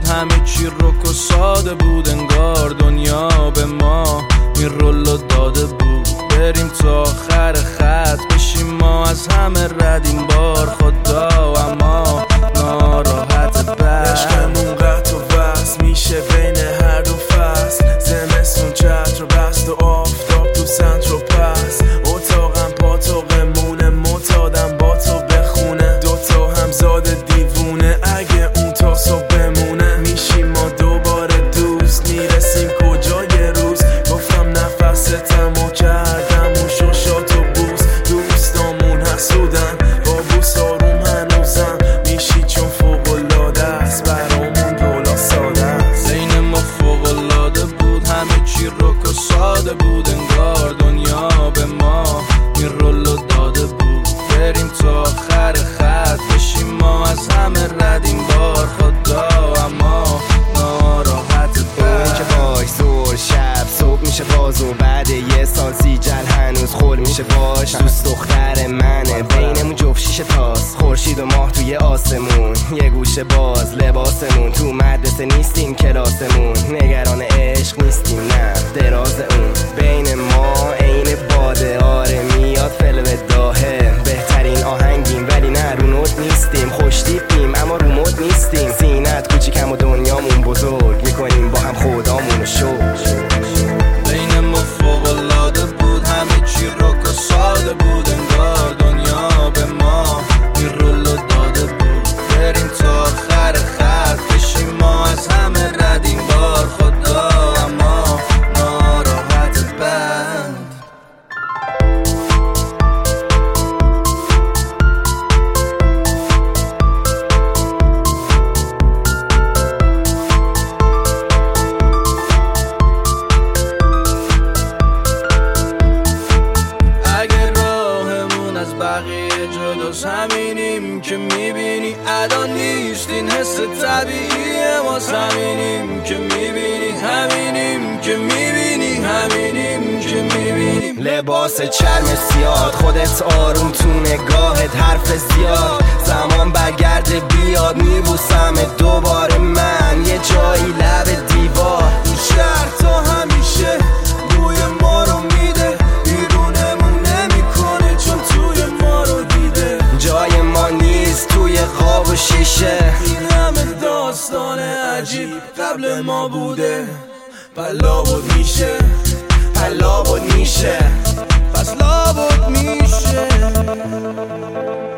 همه چی رک و ساده بود، انگار دنیا به ما این رولو داده بود. بریم تا آخر خط بشیم ما از همه رد این بار خدا، اما ناراحت بر عشقمون قطع و وصل میشه بین هر دو فصل. زمستون چتر بست و آفتاب تو سنتر و پس. اتاقم پاتوقمونه معتادم با تو بخونه. دوتا همزاد دیوونه اگه اون تا صبح بمونه. میشیم ما دوباره دوست، میرسیم کجا یه روز. گفتم نفستم و کردم و شوشات و بوس. دوستامون حسودن با بوس آروم هنوزم میشی چون فوق‌العاده است برامون دولا ساده است. بین ما فوق‌العاده بود، همه چی رک و ساده بود، انگار دنیا به ما این رولو داده بود. بریم تا آخر خط بشیم ما از همه رد این بار خدا، اما ناراحت اونی که باش زور شب صبح میشه باز و بعد یه سال سیجل هنوز خول میشه باش. دوست دختر منه بینمون جفت شیشه تاست، خورشید و ماه توی آسمون، یه گوشه باز لباسمون. تو مدرسه نیستیم کلاسمون، نگران عشق نیستیم نه دراز اون. بین ما عین باده آره میاد فلو داهه. بهترین آهنگیم ولی نه رو نوت نیستیم. خوش تیپیم اما رو مود نیستیم. سینت کوچیکم و دنیامون بزرگ، میکنیم با هم خدامونو شکر. بین ما فوق‌العاده بود، همه چی رک و ساده بود، انگار دنیا به ما این رولو داده بود. بریم تا آخر خط بشیم ما از همه رد این بار خدا، اما ناراحت بند. بقیه جداست همینیم که میبینی ادا نیست، این حس طبیعیه ما همینیم که میبینی، همینیم که میبینی، همینیم که میبینیم. لباس چرم سیاد خودت آروم تو نگاهت حرف زیاد. زمان برگرده بیاد میبوسم دوباره من یه جایی لب دیوار. این شهر تا همیشه بوی ما رو میده، بیرونمون نمیکنه چون توی ما رو دیده. جای ما نیست توی خواب و شیشه. این همه داستان عجیب قبل ما بوده، لابد میشه، لابد میشه، پس لابد میشه.